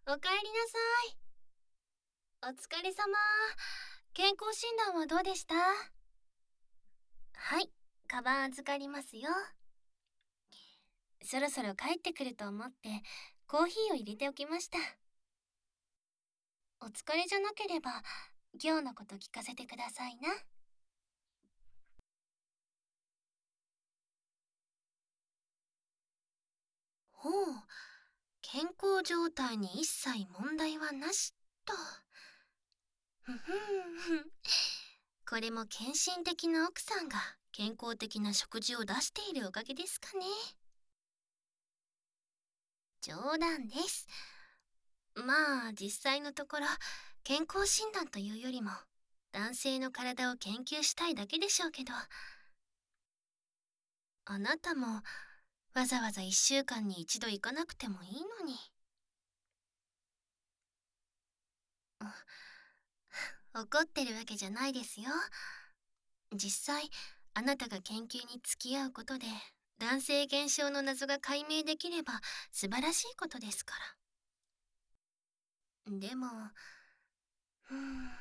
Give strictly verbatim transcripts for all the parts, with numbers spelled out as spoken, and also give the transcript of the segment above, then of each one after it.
おかえりなさい。お疲れ様。健康診断はどうでした？はい、カバン預かりますよ。そろそろ帰ってくると思ってコーヒーを入れておきました。お疲れじゃなければ今日のこと聞かせてくださいな。ほう、健康状態に一切問題はなしと。ふふんふん。これも献身的な奥さんが健康的な食事を出しているおかげですかね。冗談です。まあ実際のところ健康診断というよりも男性の体を研究したいだけでしょうけど、あなたもわざわざいっしゅうかんに一度行かなくてもいいのに。怒ってるわけじゃないですよ。実際あなたが研究に付き合うことで男性現象の謎が解明できれば素晴らしいことですから。でも、うーん、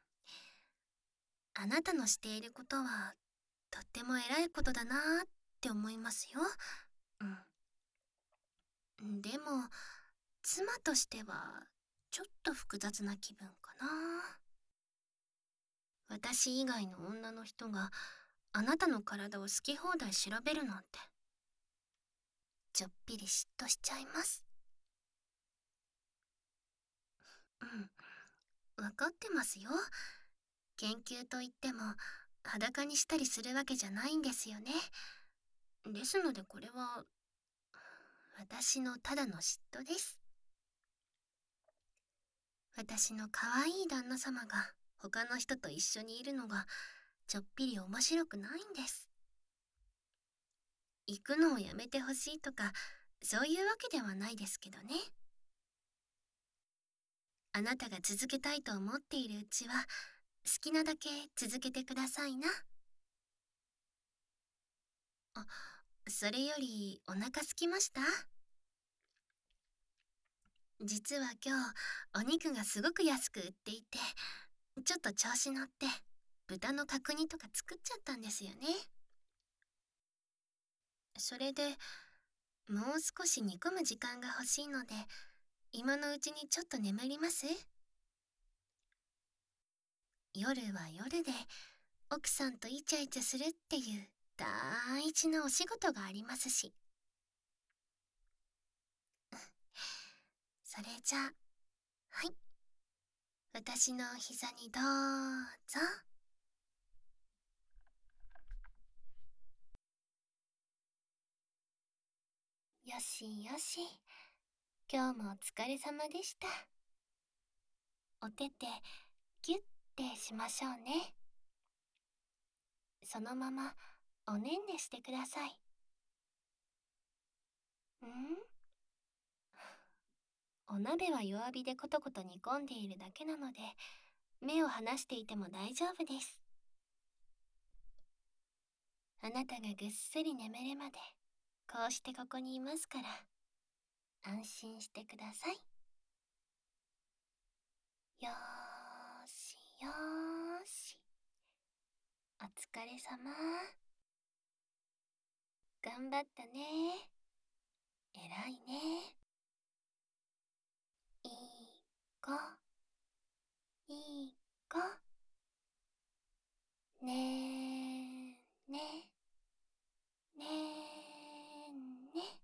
あなたのしていることはとっても偉いことだなーって思いますよ。うん。でも、妻としてはちょっと複雑な気分かな。私以外の女の人があなたの体を好き放題調べるなんて、ちょっぴり嫉妬しちゃいます。うん、わかってますよ。研究といっても裸にしたりするわけじゃないんですよね。ですのでこれは私のただの嫉妬です。私の可愛い旦那様が他の人と一緒にいるのがちょっぴり面白くないんです。行くのをやめてほしいとかそういうわけではないですけどね。あなたが続けたいと思っているうちは好きなだけ続けてくださいな。あ、それよりお腹空きました？実は今日お肉がすごく安く売っていて、ちょっと調子乗って豚の角煮とか作っちゃったんですよね。それでもう少し煮込む時間が欲しいので今のうちにちょっと眠ります？夜は夜で奥さんとイチャイチャするっていう大事なお仕事がありますし。それじゃあ、はい、私の膝にどうぞ。よしよし、今日もお疲れ様でした。お手手ギュッてしましょうね。そのままおねんねしてください。ん、お鍋は弱火でコトコト煮込んでいるだけなので目を離していても大丈夫です。あなたがぐっすり眠るまでこうしてここにいますから安心してください。よーしよーし、お疲れ様。頑張ったね。偉いね。いい子、いい子。ねーね、ねーね。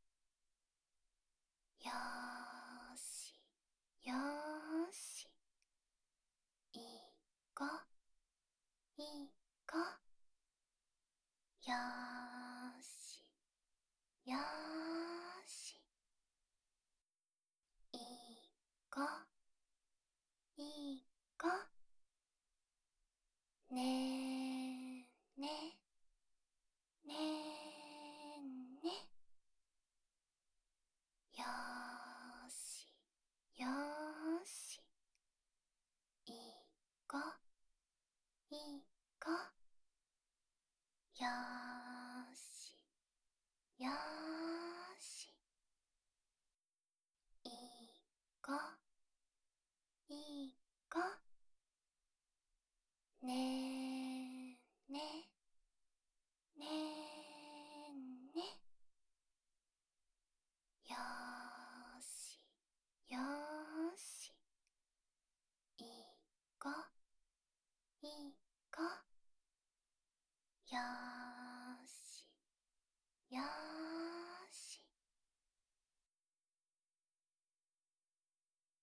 よーし、よーし。いい子、いい子。よーし、よーし。いい子、いい子。ねーね、ねーね。よーし、よーし。いい子、いい子。よーし、よーし。いい子、 ねーねねーね。よーしよーし、いい子いい子。よーしよ